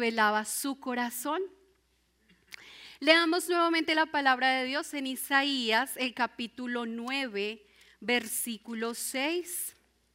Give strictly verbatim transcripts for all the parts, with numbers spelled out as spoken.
revelaba su corazón. Leamos nuevamente la palabra de Dios en Isaías, el capítulo nueve, versículo seis.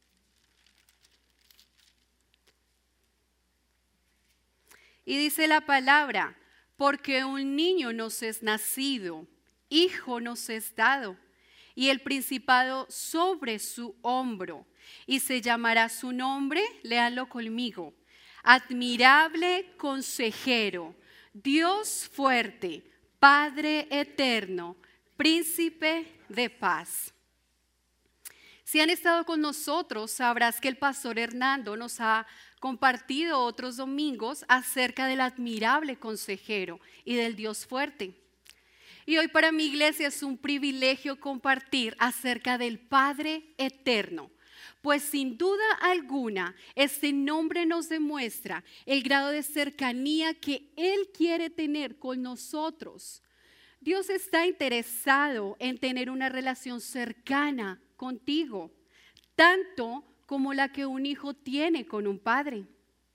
Y dice la palabra: porque un niño nos es nacido, hijo nos es dado, y el principado sobre su hombro, y se llamará su nombre, léanlo conmigo, admirable consejero, Dios fuerte, Padre eterno, príncipe de paz. Si han estado con nosotros, sabrás que el pastor Hernando nos ha compartido otros domingos acerca del admirable consejero y del Dios fuerte. Y hoy para mi iglesia es un privilegio compartir acerca del Padre eterno, pues sin duda alguna este nombre nos demuestra el grado de cercanía que Él quiere tener con nosotros. Dios está interesado en tener una relación cercana contigo, tanto como la que un hijo tiene con un padre.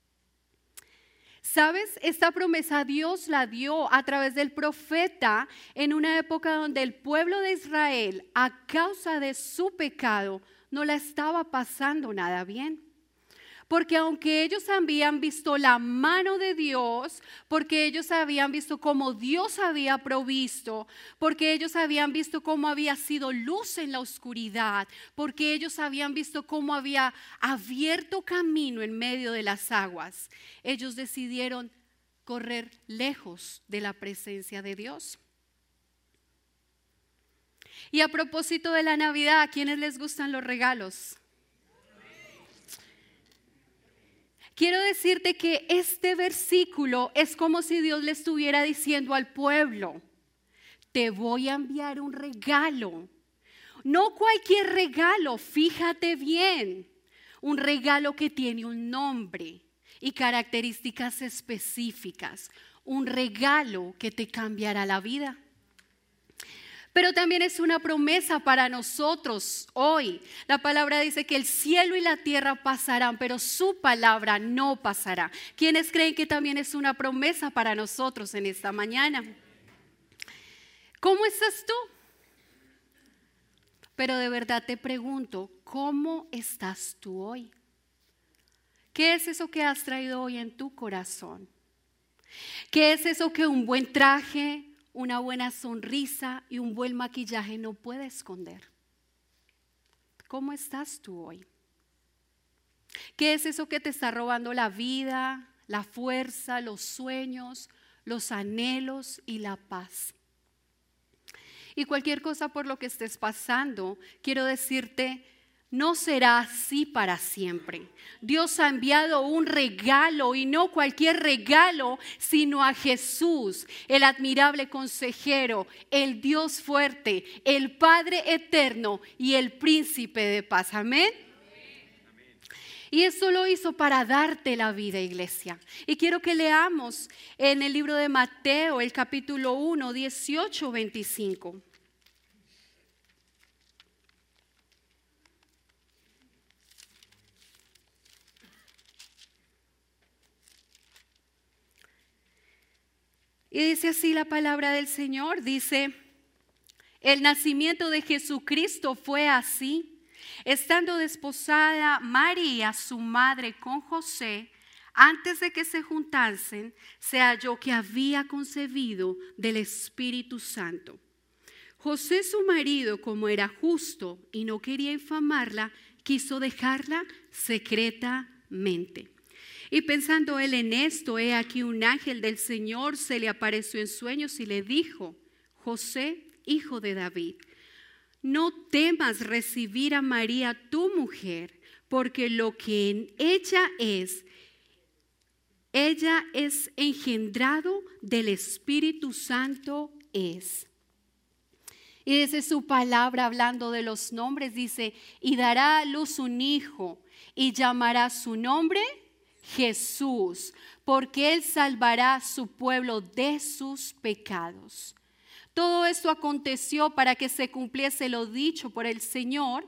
¿Sabes? Esta promesa Dios la dio a través del profeta en una época donde el pueblo de Israel, a causa de su pecado, no la estaba pasando nada bien. Porque aunque ellos habían visto la mano de Dios, porque ellos habían visto cómo Dios había provisto, porque ellos habían visto cómo había sido luz en la oscuridad, porque ellos habían visto cómo había abierto camino en medio de las aguas, ellos decidieron correr lejos de la presencia de Dios. Y a propósito de la Navidad, ¿a quiénes les gustan los regalos? Quiero decirte que este versículo es como si Dios le estuviera diciendo al pueblo: te voy a enviar un regalo. No cualquier regalo, fíjate bien. Un regalo que tiene un nombre y características específicas. Un regalo que te cambiará la vida. Pero también es una promesa para nosotros hoy. La palabra dice que el cielo y la tierra pasarán, pero su palabra no pasará. ¿Quiénes creen que también es una promesa para nosotros en esta mañana? ¿Cómo estás tú? Pero de verdad te pregunto, ¿cómo estás tú hoy? ¿Qué es eso que has traído hoy en tu corazón? ¿Qué es eso que un buen traje, una buena sonrisa y un buen maquillaje no puede esconder? ¿Cómo estás tú hoy? ¿Qué es eso que te está robando la vida, la fuerza, los sueños, los anhelos y la paz? Y cualquier cosa por lo que estés pasando, quiero decirte, no será así para siempre. Dios ha enviado un regalo, y no cualquier regalo, sino a Jesús, el admirable consejero, el Dios fuerte, el Padre eterno y el príncipe de paz. Amén. Y eso lo hizo para darte la vida, iglesia. Y quiero que leamos en el libro de Mateo, el capítulo uno, dieciocho, veinticinco. Y dice así la palabra del Señor, dice: el nacimiento de Jesucristo fue así. Estando desposada María, su madre, con José, antes de que se juntasen, se halló que había concebido del Espíritu Santo. José, su marido, como era justo y no quería infamarla, quiso dejarla secretamente. Y pensando él en esto, he aquí un ángel del Señor se le apareció en sueños y le dijo: José, hijo de David, no temas recibir a María tu mujer, porque lo que en ella es, ella es engendrado del Espíritu Santo es. Y desde su palabra, hablando de los nombres, dice: y dará a luz un hijo y llamará su nombre Jesús, porque Él salvará a su pueblo de sus pecados. Todo esto aconteció para que se cumpliese lo dicho por el Señor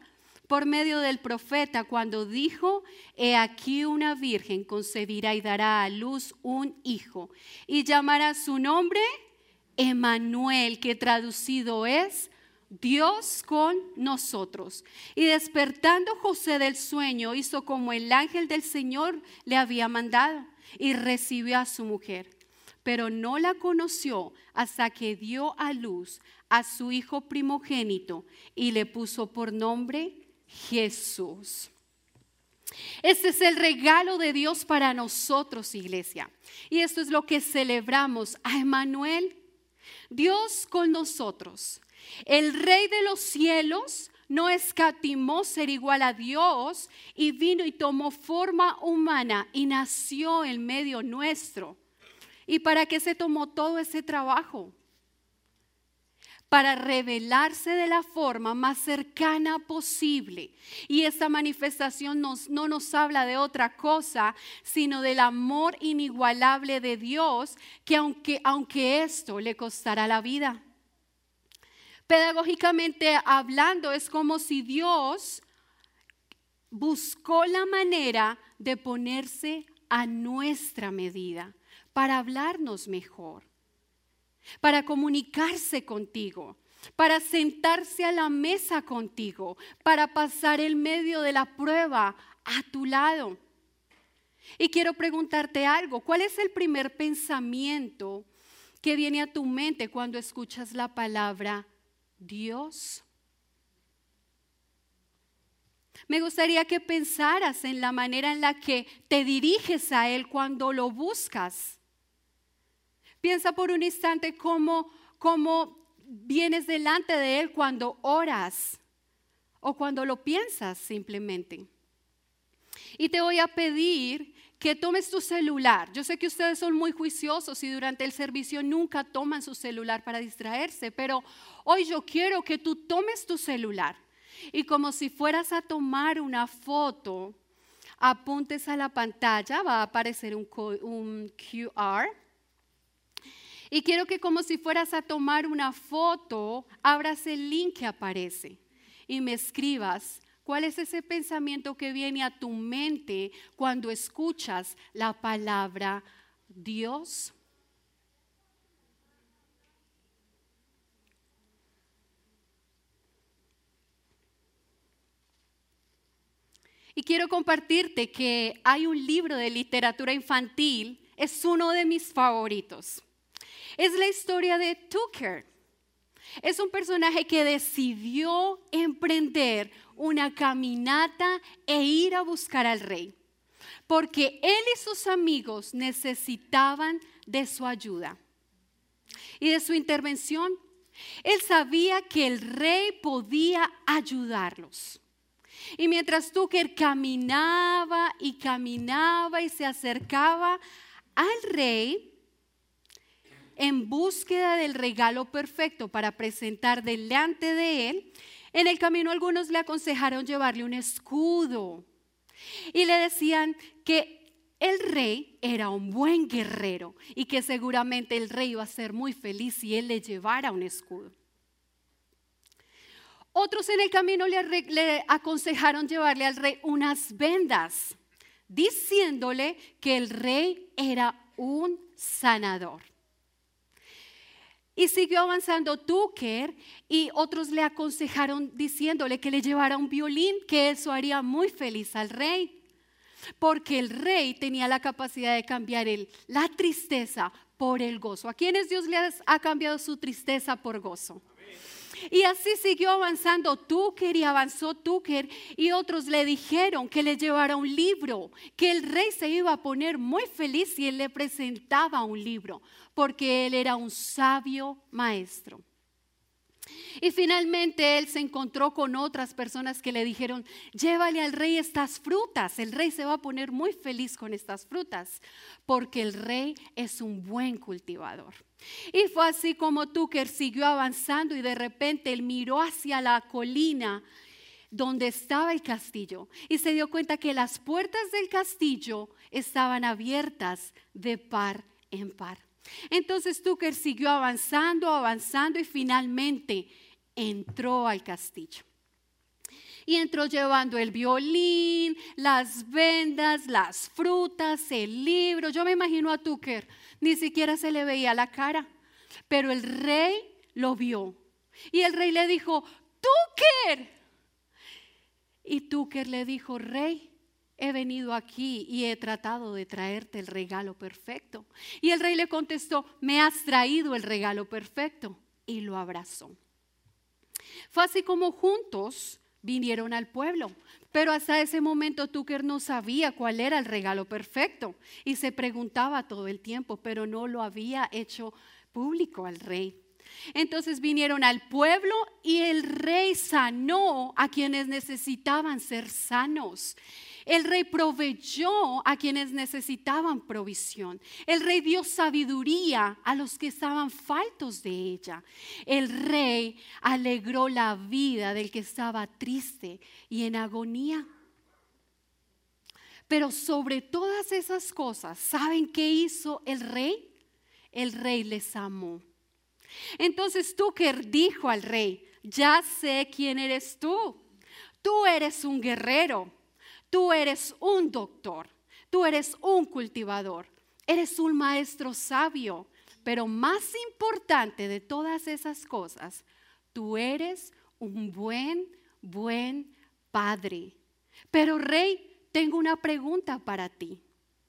por medio del profeta cuando dijo: he aquí una virgen concebirá y dará a luz un hijo y llamará su nombre Emmanuel, que traducido es Dios con nosotros. Y despertando José del sueño, hizo como el ángel del Señor le había mandado y recibió a su mujer. Pero no la conoció hasta que dio a luz a su hijo primogénito y le puso por nombre Jesús. Este es el regalo de Dios para nosotros, iglesia. Y esto es lo que celebramos a Emmanuel, Dios con nosotros. El Rey de los cielos no escatimó ser igual a Dios y vino y tomó forma humana y nació en medio nuestro. ¿Y para qué se tomó todo ese trabajo? Para revelarse de la forma más cercana posible. Y esta manifestación nos, no nos habla de otra cosa, sino del amor inigualable de Dios, que aunque, aunque esto le costará la vida. Pedagógicamente hablando, es como si Dios buscó la manera de ponerse a nuestra medida, para hablarnos mejor, para comunicarse contigo, para sentarse a la mesa contigo, para pasar el medio de la prueba a tu lado. Y quiero preguntarte algo: ¿cuál es el primer pensamiento que viene a tu mente cuando escuchas la palabra Dios? Me gustaría que pensaras en la manera en la que te diriges a Él cuando lo buscas. Piensa por un instante cómo, cómo vienes delante de Él cuando oras o cuando lo piensas simplemente. Y te voy a pedir que tomes tu celular. Yo sé que ustedes son muy juiciosos y durante el servicio nunca toman su celular para distraerse, pero hoy yo quiero que tú tomes tu celular y como si fueras a tomar una foto, apuntes a la pantalla, va a aparecer un, un Q R. Y quiero que como si fueras a tomar una foto, abras el link que aparece y me escribas cuál es ese pensamiento que viene a tu mente cuando escuchas la palabra Dios. Y quiero compartirte que hay un libro de literatura infantil, es uno de mis favoritos. Es la historia de Tucker. Es un personaje que decidió emprender una caminata e ir a buscar al rey, porque él y sus amigos necesitaban de su ayuda y de su intervención. Él sabía que el rey podía ayudarlos. Y mientras Tucker caminaba y caminaba y se acercaba al rey, en búsqueda del regalo perfecto para presentar delante de él, en el camino algunos le aconsejaron llevarle un escudo y le decían que el rey era un buen guerrero y que seguramente el rey iba a ser muy feliz si él le llevara un escudo. Otros en el camino le, le aconsejaron llevarle al rey unas vendas, diciéndole que el rey era un sanador. Y siguió avanzando Tucker y otros le aconsejaron diciéndole que le llevara un violín, que eso haría muy feliz al rey, porque el rey tenía la capacidad de cambiar el, la tristeza por el gozo. ¿A quiénes Dios les ha cambiado su tristeza por gozo? Y así siguió avanzando Tucker y avanzó Tucker y otros le dijeron que le llevara un libro, que el rey se iba a poner muy feliz si él le presentaba un libro, porque él era un sabio maestro. Y finalmente él se encontró con otras personas que le dijeron: llévale al rey estas frutas, el rey se va a poner muy feliz con estas frutas, porque el rey es un buen cultivador. Y fue así como Tucker siguió avanzando y de repente él miró hacia la colina donde estaba el castillo y se dio cuenta que las puertas del castillo estaban abiertas de par en par. Entonces Tucker siguió avanzando, avanzando y finalmente entró al castillo. Y entró llevando el violín, las vendas, las frutas, el libro. Yo me imagino a Túquer, ni siquiera se le veía la cara, pero el rey lo vio. Y el rey le dijo, Túquer. Y Túquer le dijo, rey, he venido aquí y he tratado de traerte el regalo perfecto. Y el rey le contestó, me has traído el regalo perfecto. Y lo abrazó. Fue así como juntos vinieron al pueblo. Pero hasta ese momento Túquer no sabía cuál era el regalo perfecto. Y se preguntaba todo el tiempo, pero no lo había hecho público al rey. Entonces vinieron al pueblo y el rey sanó a quienes necesitaban ser sanos. El rey proveyó a quienes necesitaban provisión. El rey dio sabiduría a los que estaban faltos de ella. El rey alegró la vida del que estaba triste y en agonía. Pero sobre todas esas cosas, ¿saben qué hizo el rey? El rey les amó. Entonces Túquer dijo al rey, ya sé quién eres tú. Tú eres un guerrero. Tú eres un doctor, tú eres un cultivador, eres un maestro sabio, pero más importante de todas esas cosas, tú eres un buen, buen padre. Pero rey, tengo una pregunta para ti.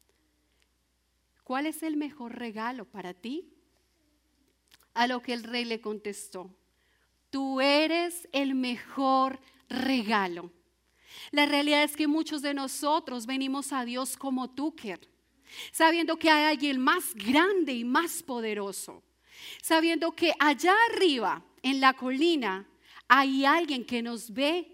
¿Cuál es el mejor regalo para ti? A lo que el rey le contestó, tú eres el mejor regalo. La realidad es que muchos de nosotros venimos a Dios como Túquer, sabiendo que hay alguien más grande y más poderoso, sabiendo que allá arriba en la colina hay alguien que nos ve.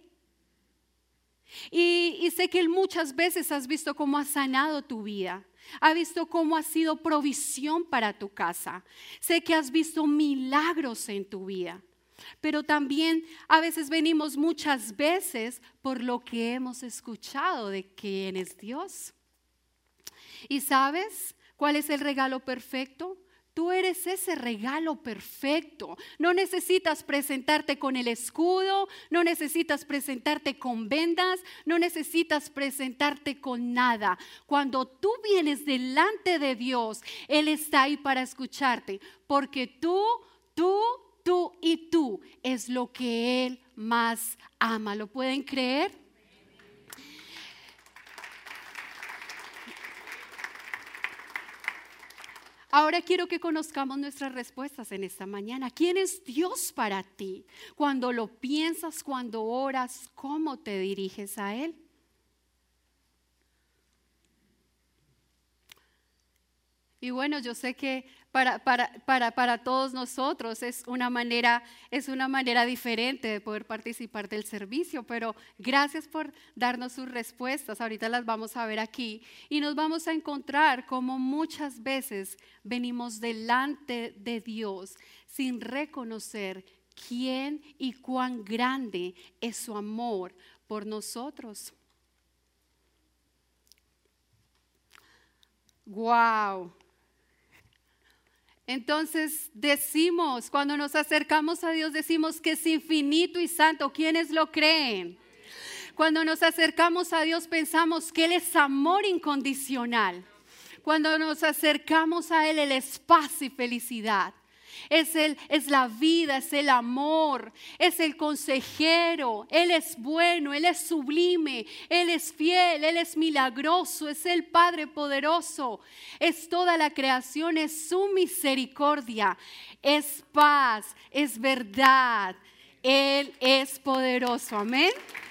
Y, y sé que muchas veces has visto cómo ha sanado tu vida. Has visto cómo ha sido provisión para tu casa. Sé que has visto milagros en tu vida. Pero también a veces venimos muchas veces por lo que hemos escuchado de quién es Dios. ¿Y sabes cuál es el regalo perfecto? Tú eres ese regalo perfecto. No necesitas presentarte con el escudo, no necesitas presentarte con vendas, no necesitas presentarte con nada. Cuando tú vienes delante de Dios, Él está ahí para escucharte, porque tú, tú, tú y tú es lo que Él más ama. ¿Lo pueden creer? Ahora quiero que conozcamos nuestras respuestas en esta mañana. ¿Quién es Dios para ti? Cuando lo piensas, cuando oras, ¿cómo te diriges a Él? Y bueno, yo sé que para, para, para, para todos nosotros es una manera, es una manera diferente de poder participar del servicio, pero gracias por darnos sus respuestas. Ahorita las vamos a ver aquí y nos vamos a encontrar como muchas veces venimos delante de Dios sin reconocer quién y cuán grande es su amor por nosotros. Wow. Entonces decimos, cuando nos acercamos a Dios, decimos que es infinito y santo. ¿Quiénes lo creen? Cuando nos acercamos a Dios, pensamos que Él es amor incondicional. Cuando nos acercamos a Él, Él es paz y felicidad. Es, el, es la vida, es el amor, es el consejero. Él es bueno, Él es sublime, Él es fiel, Él es milagroso, es el Padre poderoso. Es toda la creación, es su misericordia, es paz, es verdad. Él es poderoso, amén.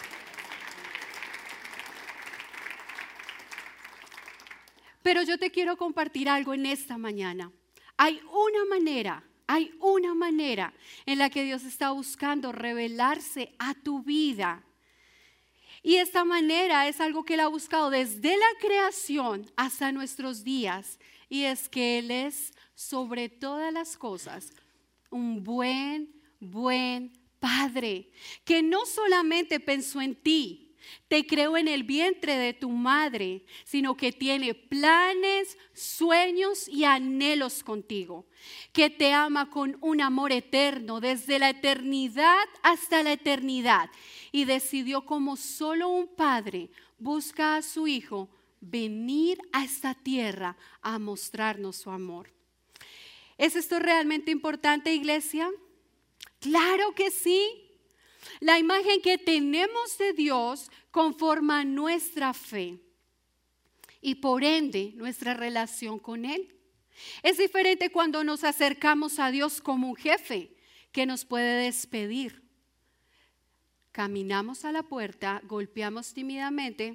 Pero yo te quiero compartir algo en esta mañana. Hay una manera, hay una manera en la que Dios está buscando revelarse a tu vida. Y esta manera es algo que Él ha buscado desde la creación hasta nuestros días. Y es que Él es, sobre todas las cosas, un buen, buen Padre. Que no solamente pensó en ti, te creó en el vientre de tu madre, sino que tiene planes, sueños y anhelos contigo, que te ama con un amor eterno desde la eternidad hasta la eternidad y decidió, como solo un padre busca a su hijo, venir a esta tierra a mostrarnos su amor. ¿Es esto realmente importante, iglesia? Claro que sí. La imagen que tenemos de Dios conforma nuestra fe y por ende nuestra relación con Él. Es diferente cuando nos acercamos a Dios como un jefe que nos puede despedir. Caminamos a la puerta, golpeamos tímidamente.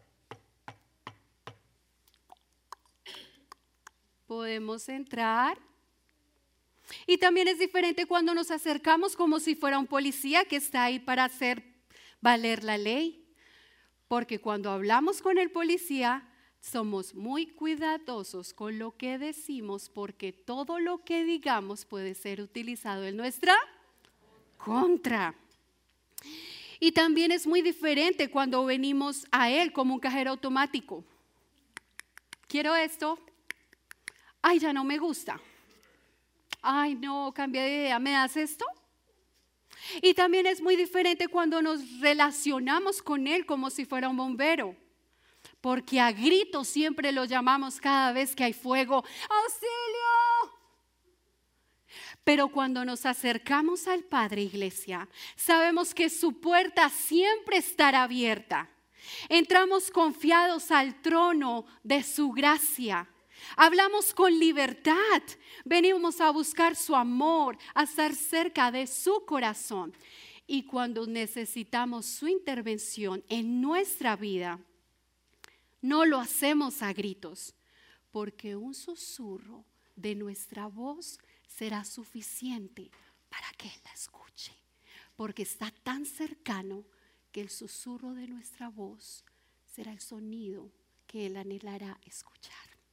Podemos entrar. Y también es diferente cuando nos acercamos como si fuera un policía que está ahí para hacer valer la ley. Porque cuando hablamos con el policía, somos muy cuidadosos con lo que decimos, porque todo lo que digamos puede ser utilizado en nuestra contra. Y también es muy diferente cuando venimos a Él como un cajero automático. Quiero esto. Ay, ya no me gusta. Ay, no, cambia de idea, ¿me das esto? Y también es muy diferente cuando nos relacionamos con Él como si fuera un bombero, porque a gritos siempre lo llamamos cada vez que hay fuego, ¡auxilio! Pero cuando nos acercamos al Padre, iglesia, sabemos que su puerta siempre estará abierta. Entramos confiados al trono de su gracia. Hablamos con libertad, venimos a buscar su amor, a estar cerca de su corazón. Y cuando necesitamos su intervención en nuestra vida, no lo hacemos a gritos, porque un susurro de nuestra voz será suficiente para que Él la escuche, porque está tan cercano que el susurro de nuestra voz será el sonido que Él anhelará escuchar.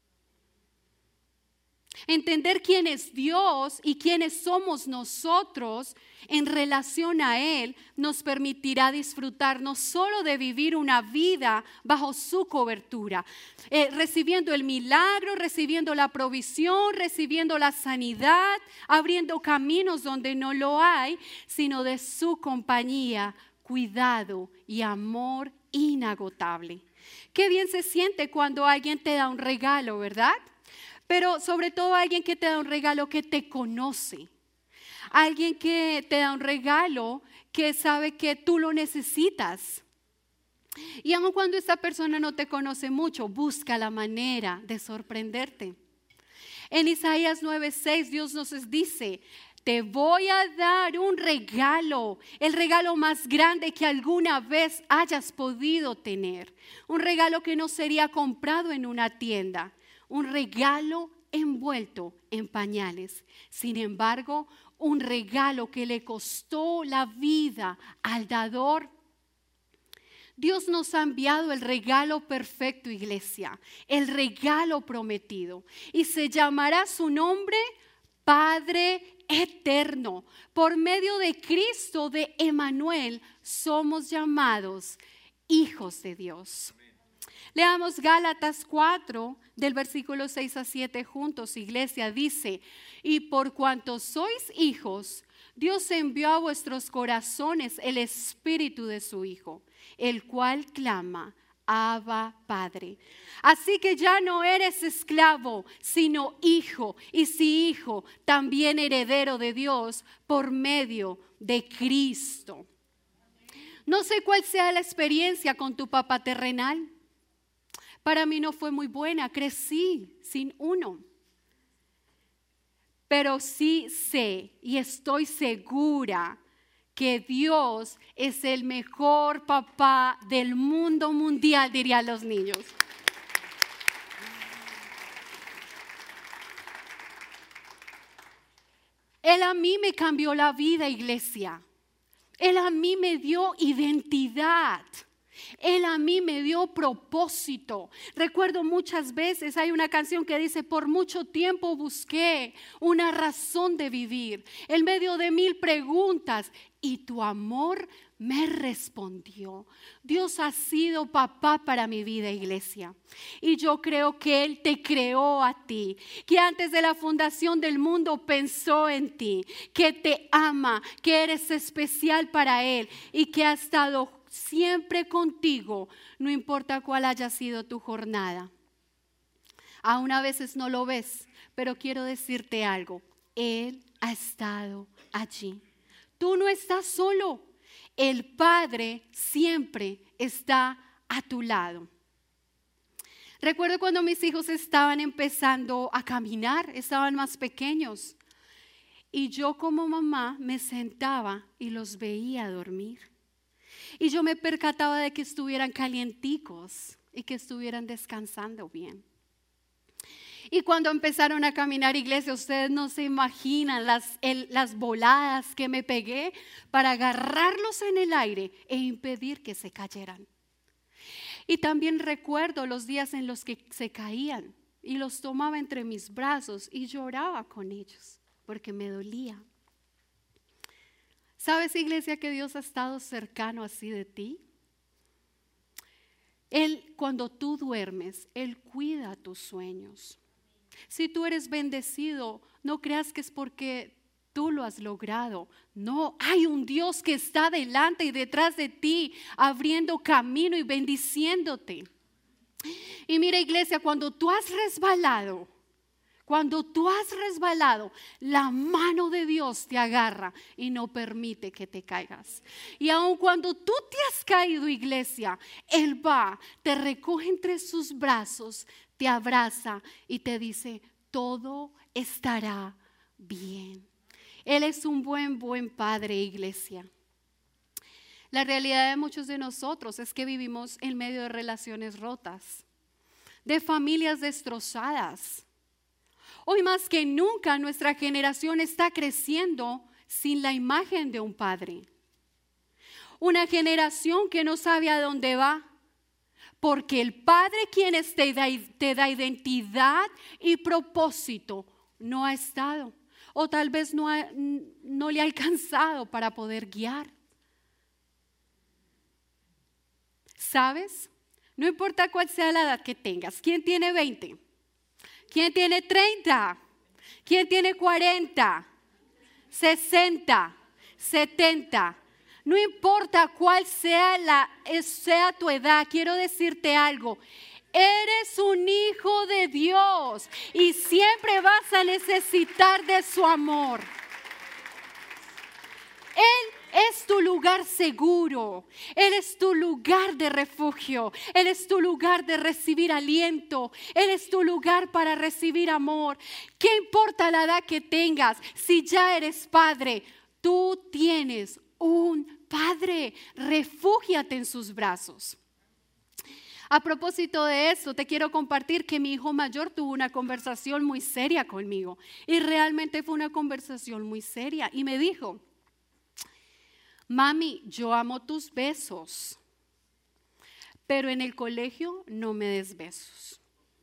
Entender quién es Dios y quiénes somos nosotros en relación a Él nos permitirá disfrutar no solo de vivir una vida bajo su cobertura, eh, recibiendo el milagro, recibiendo la provisión, recibiendo la sanidad, abriendo caminos donde no lo hay, sino de su compañía, cuidado y amor inagotable. Qué bien se siente cuando alguien te da un regalo, ¿verdad? Pero sobre todo alguien que te da un regalo que te conoce. Alguien que te da un regalo que sabe que tú lo necesitas. Y aun cuando esta persona no te conoce mucho, busca la manera de sorprenderte. En Isaías nueve seis Dios nos dice: te voy a dar un regalo, el regalo más grande que alguna vez hayas podido tener. Un regalo que no sería comprado en una tienda. Un regalo envuelto en pañales. Sin embargo, un regalo que le costó la vida al dador. Dios nos ha enviado el regalo perfecto, iglesia, el regalo prometido. Y se llamará su nombre Padre Eterno. Por medio de Cristo, de Emmanuel, somos llamados hijos de Dios. Leamos Gálatas cuatro, del versículo seis a siete juntos, iglesia. Dice: y por cuanto sois hijos, Dios envió a vuestros corazones el espíritu de su Hijo, el cual clama: Abba, Padre. Así que ya no eres esclavo, sino hijo, y si hijo, también heredero de Dios por medio de Cristo. No sé cuál sea la experiencia con tu papá terrenal. Para mí no fue muy buena, crecí sin uno. Pero sí sé y estoy segura que Dios es el mejor papá del mundo mundial, dirían los niños. Él a mí me cambió la vida, iglesia. Él a mí me dio identidad. Él a mí me dio propósito. Recuerdo muchas veces, hay una canción que dice: por mucho tiempo busqué una razón de vivir, en medio de mil preguntas, y tu amor me respondió. Dios ha sido papá para mi vida, iglesia. Y yo creo que Él te creó a ti, que antes de la fundación del mundo pensó en ti, que te ama, que eres especial para Él y que ha estado siempre contigo, no importa cuál haya sido tu jornada. Aún a veces no lo ves, pero quiero decirte algo. Él ha estado allí. Tú no estás solo. El Padre siempre está a tu lado. Recuerdo cuando mis hijos estaban empezando a caminar, estaban más pequeños. Y yo como mamá me sentaba y los veía dormir. Y yo me percataba de que estuvieran calienticos y que estuvieran descansando bien. Y cuando empezaron a caminar, iglesia, ustedes no se imaginan las, el, las voladas que me pegué para agarrarlos en el aire e impedir que se cayeran. Y también recuerdo los días en los que se caían y los tomaba entre mis brazos y lloraba con ellos porque me dolía. ¿Sabes, iglesia, que Dios ha estado cercano así de ti? Él, cuando tú duermes, Él cuida tus sueños. Si tú eres bendecido, no creas que es porque tú lo has logrado. No, hay un Dios que está delante y detrás de ti, abriendo camino y bendiciéndote. Y mira, iglesia, cuando tú has resbalado, cuando tú has resbalado, la mano de Dios te agarra y no permite que te caigas. Y aun cuando tú te has caído, iglesia, Él va, te recoge entre sus brazos, te abraza y te dice, todo estará bien. Él es un buen, buen padre, iglesia. La realidad de muchos de nosotros es que vivimos en medio de relaciones rotas, de familias destrozadas. Hoy más que nunca nuestra generación está creciendo sin la imagen de un padre. Una generación que no sabe a dónde va. Porque el Padre, quien te da, te da identidad y propósito, no ha estado. O tal vez no, ha, no le ha alcanzado para poder guiar. ¿Sabes? No importa cuál sea la edad que tengas. ¿Quién tiene veinte? ¿Quién tiene treinta? ¿Quién tiene cuarenta? sesenta, setenta. No importa cuál sea, la, sea tu edad, quiero decirte algo. Eres un hijo de Dios y siempre vas a necesitar de su amor. Él es tu lugar seguro. Él es tu lugar de refugio. Él es tu lugar de recibir aliento. Él es tu lugar para recibir amor. ¿Qué importa la edad que tengas? Si ya eres padre, tú tienes un Padre, refúgiate en sus brazos. A propósito de eso, te quiero compartir que mi hijo mayor tuvo una conversación muy seria conmigo. Y realmente fue una conversación muy seria. Y me dijo, mami, yo amo tus besos, pero en el colegio no me des besos.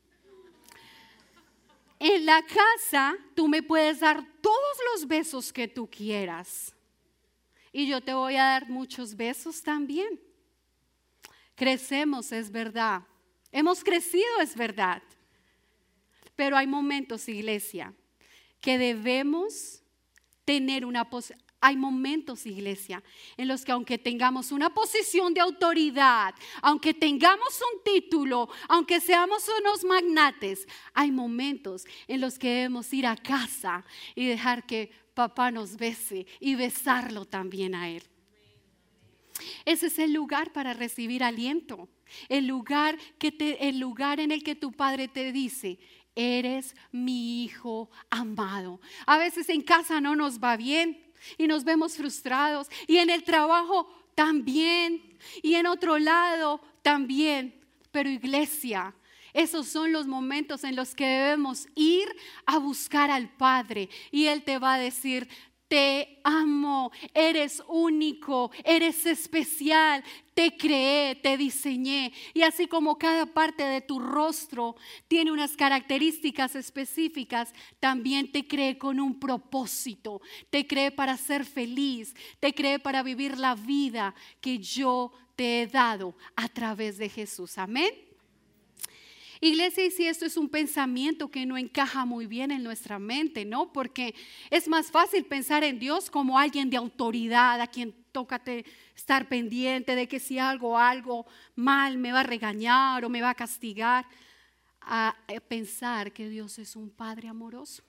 En la casa tú me puedes dar todos los besos que tú quieras. Y yo te voy a dar muchos besos también. Crecemos, es verdad. Hemos crecido, es verdad. Pero hay momentos, iglesia, que debemos tener una posición. Hay momentos, iglesia, en los que aunque tengamos una posición de autoridad, aunque tengamos un título, aunque seamos unos magnates, hay momentos en los que debemos ir a casa y dejar que papá nos bese y besarlo también a él. Ese es el lugar para recibir aliento, el lugar, que te, el lugar en el que tu padre te dice, eres mi hijo amado. A veces en casa no nos va bien y nos vemos frustrados, y en el trabajo también, y en otro lado también. Pero iglesia, esos son los momentos en los que debemos ir a buscar al Padre, y Él te va a decir, te amo, eres único, eres especial, te creé, te diseñé. Y así como cada parte de tu rostro tiene unas características específicas, también te creé con un propósito, te creé para ser feliz, te creé para vivir la vida que yo te he dado a través de Jesús. Amén. Iglesia, y si esto es un pensamiento que no encaja muy bien en nuestra mente, ¿no? Porque es más fácil pensar en Dios como alguien de autoridad, a quien tócate estar pendiente de que si hago algo mal me va a regañar o me va a castigar, a pensar que Dios es un Padre amoroso.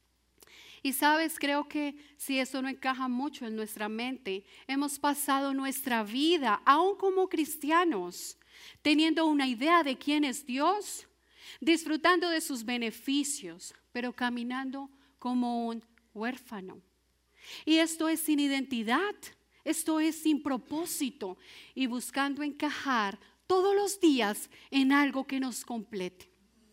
Y sabes, creo que si eso no encaja mucho en nuestra mente, hemos pasado nuestra vida, aún como cristianos, teniendo una idea de quién es Dios, disfrutando de sus beneficios, pero caminando como un huérfano. Y esto es sin identidad, esto es sin propósito y buscando encajar todos los días en algo que nos complete.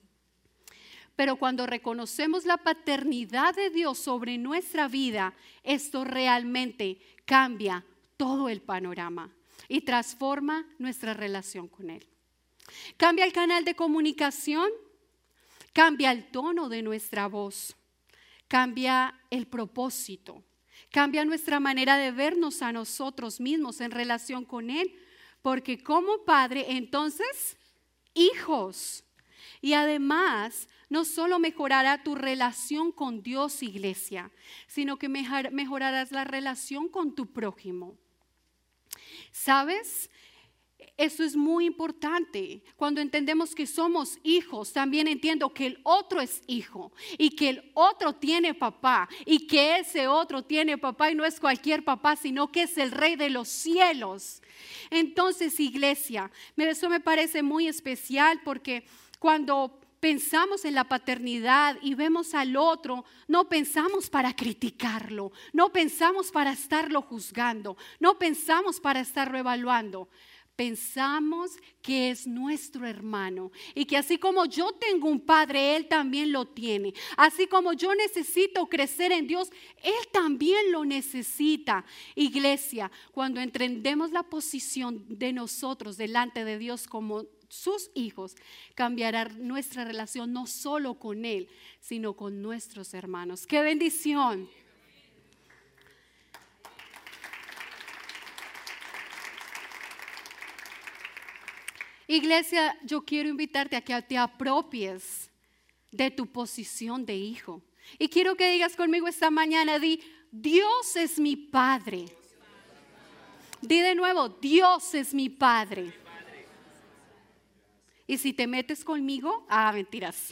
Pero cuando reconocemos la paternidad de Dios sobre nuestra vida, esto realmente cambia todo el panorama y transforma nuestra relación con Él. Cambia el canal de comunicación, cambia el tono de nuestra voz, cambia el propósito, cambia nuestra manera de vernos a nosotros mismos en relación con Él, porque como padre, entonces, hijos. Y además, no solo mejorará tu relación con Dios, iglesia, sino que mejorarás la relación con tu prójimo. ¿Sabes? Eso es muy importante. Cuando entendemos que somos hijos, también entiendo que el otro es hijo y que el otro tiene papá y que ese otro tiene papá y no es cualquier papá, sino que es el Rey de los cielos. Entonces, iglesia, eso me parece muy especial porque cuando pensamos en la paternidad y vemos al otro, no pensamos para criticarlo, no pensamos para estarlo juzgando, no pensamos para estarlo evaluando. Pensamos que es nuestro hermano y que así como yo tengo un padre, Él también lo tiene. Así como yo necesito crecer en Dios, Él también lo necesita. Iglesia, cuando entendemos la posición de nosotros delante de Dios como sus hijos, cambiará nuestra relación no solo con Él, sino con nuestros hermanos. ¡Qué bendición! Iglesia, yo quiero invitarte a que te apropies de tu posición de hijo. Y quiero que digas conmigo esta mañana, di, Dios es mi Padre. Di de nuevo, Dios es mi Padre. Y si te metes conmigo, ah, mentiras.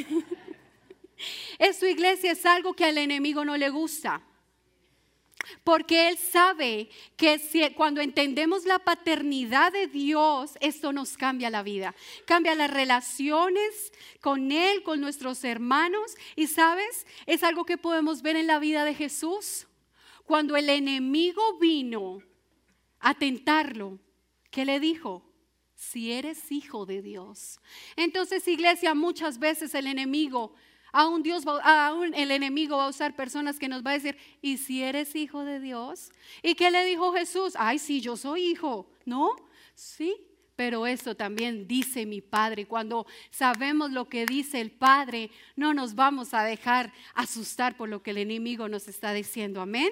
Esto, iglesia, es algo que al enemigo no le gusta. Porque Él sabe que si, cuando entendemos la paternidad de Dios, esto nos cambia la vida. Cambia las relaciones con Él, con nuestros hermanos. Y ¿sabes? Es algo que podemos ver en la vida de Jesús. Cuando el enemigo vino a tentarlo, ¿qué le dijo? Si eres hijo de Dios. Entonces, iglesia, muchas veces el enemigo... Aún, Dios va, aún el enemigo va a usar personas que nos va a decir, ¿y si eres hijo de Dios? ¿Y qué le dijo Jesús? Ay, sí, yo soy hijo. ¿No? Sí, pero esto también dice mi Padre. Cuando sabemos lo que dice el Padre, no nos vamos a dejar asustar por lo que el enemigo nos está diciendo. Amén.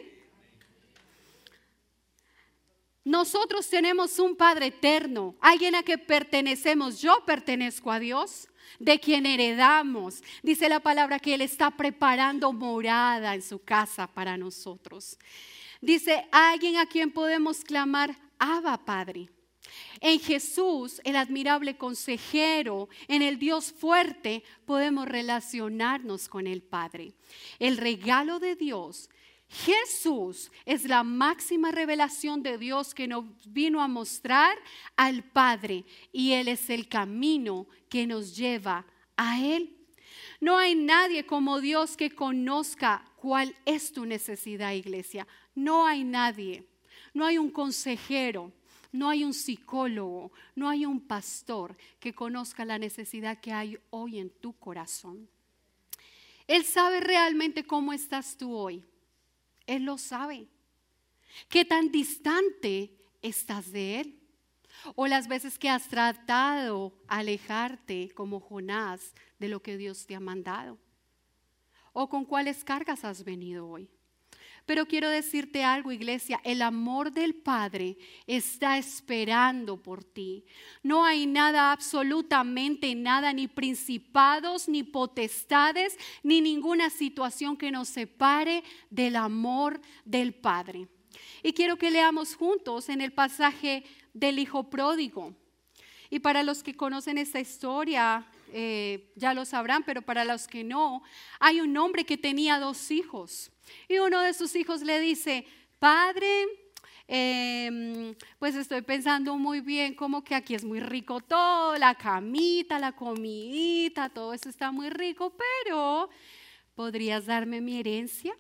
Nosotros tenemos un Padre eterno, alguien a que pertenecemos. Yo pertenezco a Dios, de quien heredamos. Dice la palabra que Él está preparando morada en su casa para nosotros. Dice, alguien a quien podemos clamar, Abba, Padre. En Jesús, el admirable consejero, en el Dios fuerte, podemos relacionarnos con el Padre. El regalo de Dios, Jesús, es la máxima revelación de Dios que nos vino a mostrar al Padre, y Él es el camino que nos lleva a Él. No hay nadie como Dios que conozca cuál es tu necesidad, iglesia. No hay nadie. No hay un consejero, no hay un psicólogo, no hay un pastor que conozca la necesidad que hay hoy en tu corazón. Él sabe realmente cómo estás tú hoy. Él lo sabe. ¿Qué tan distante estás de Él? O las veces que has tratado alejarte como Jonás de lo que Dios te ha mandado. O con cuáles cargas has venido hoy. Pero quiero decirte algo, iglesia, el amor del Padre está esperando por ti. No hay nada, absolutamente nada, ni principados, ni potestades, ni ninguna situación que nos separe del amor del Padre. Y quiero que leamos juntos en el pasaje del Hijo Pródigo. Y para los que conocen esta historia, eh, ya lo sabrán, pero para los que no, hay un hombre que tenía dos hijos. Y uno de sus hijos le dice: Padre, eh, pues estoy pensando muy bien, como que aquí es muy rico todo, la camita, la comidita, todo eso está muy rico, pero ¿podrías darme mi herencia?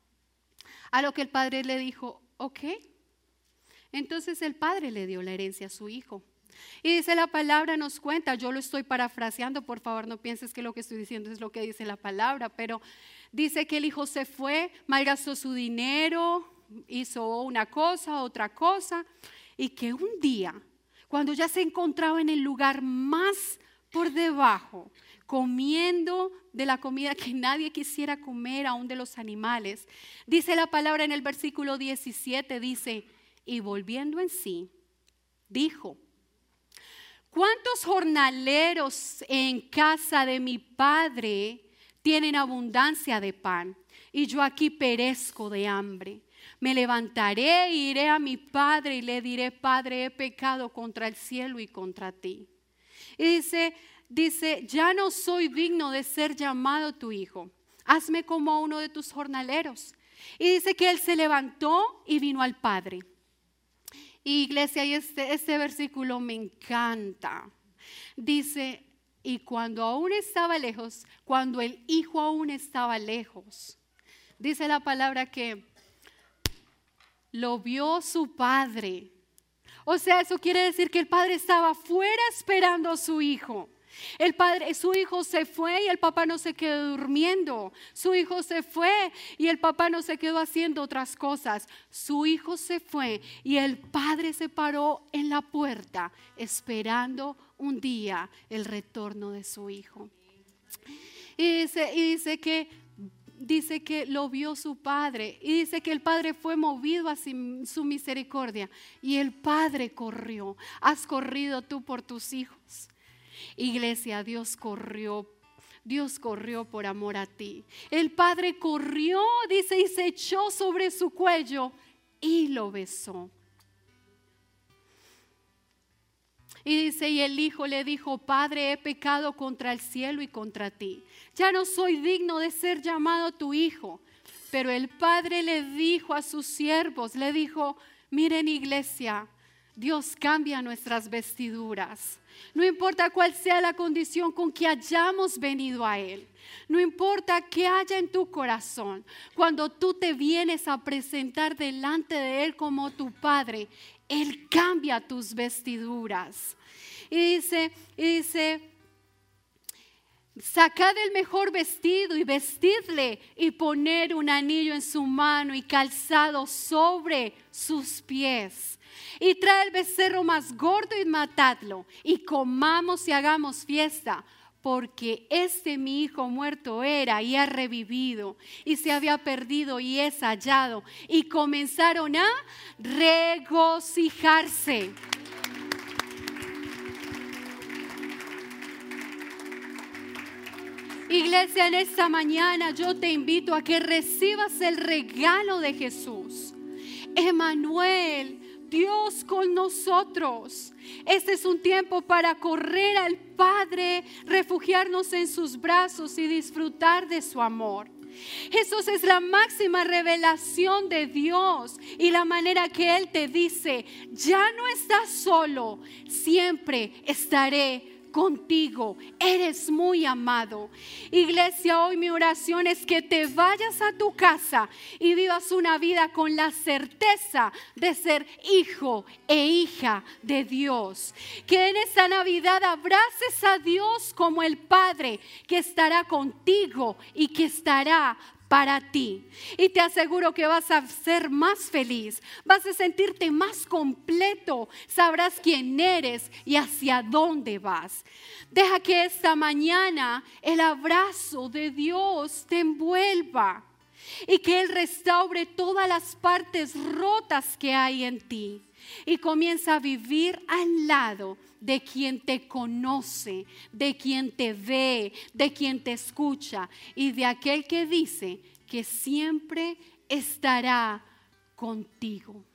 A lo que el padre le dijo: ok. Entonces el padre le dio la herencia a su hijo. Y dice la palabra, nos cuenta, yo lo estoy parafraseando, por favor no pienses que lo que estoy diciendo es lo que dice la palabra, pero dice que el hijo se fue, malgastó su dinero, hizo una cosa, otra cosa, y que un día, cuando ya se encontraba en el lugar más por debajo, comiendo de la comida que nadie quisiera comer, aún de los animales, dice la palabra en el versículo diecisiete, dice, y volviendo en sí, dijo: ¿cuántos jornaleros en casa de mi padre tienen abundancia de pan? Y yo aquí perezco de hambre. Me levantaré e iré a mi padre y le diré: Padre, he pecado contra el cielo y contra ti. Y dice, dice, ya no soy digno de ser llamado tu hijo. Hazme como a uno de tus jornaleros. Y dice que él se levantó y vino al padre. Y iglesia, y este, este versículo me encanta. Dice, y cuando aún estaba lejos, cuando el hijo aún estaba lejos, dice la palabra que lo vio su padre. O sea, eso quiere decir que el padre estaba afuera esperando a su hijo. El padre, su hijo se fue y el papá no se quedó durmiendo. Su hijo se fue y el papá no se quedó haciendo otras cosas. Su hijo se fue y el padre se paró en la puerta esperando un día el retorno de su hijo. Y dice, y dice que dice que lo vio su padre y dice que el padre fue movido a su misericordia y el padre corrió. ¿Has corrido tú por tus hijos? Iglesia, Dios corrió, Dios corrió por amor a ti. El padre corrió, dice, y se echó sobre su cuello y lo besó. Y dice, y el hijo le dijo: Padre, he pecado contra el cielo y contra ti. Ya no soy digno de ser llamado tu hijo. Pero el padre le dijo a sus siervos, le dijo: miren, iglesia, Dios cambia nuestras vestiduras. No importa cuál sea la condición con que hayamos venido a Él. No importa qué haya en tu corazón. Cuando tú te vienes a presentar delante de Él como tu Padre, Él cambia tus vestiduras. Y dice, y dice, sacad el mejor vestido y vestidle y poner un anillo en su mano y calzado sobre sus pies. Y trae el becerro más gordo y matadlo y comamos y hagamos fiesta, porque este mi hijo muerto era y ha revivido, y se había perdido y es hallado. Y comenzaron a regocijarse. Iglesia, en esta mañana yo te invito a que recibas el regalo de Jesús. Emmanuel, Dios con nosotros. Este es un tiempo para correr al Padre, refugiarnos en sus brazos y disfrutar de su amor. Jesús es la máxima revelación de Dios y la manera que Él te dice: ya no estás solo, siempre estaré contigo, eres muy amado. Iglesia, hoy mi oración es que te vayas a tu casa y vivas una vida con la certeza de ser hijo e hija de Dios. Que en esta Navidad abraces a Dios como el Padre que estará contigo y que estará para ti. Y te aseguro que vas a ser más feliz, vas a sentirte más completo, sabrás quién eres y hacia dónde vas. Deja que esta mañana el abrazo de Dios te envuelva y que Él restaure todas las partes rotas que hay en ti. Y comienza a vivir al lado de quien te conoce, de quien te ve, de quien te escucha y de aquel que dice que siempre estará contigo.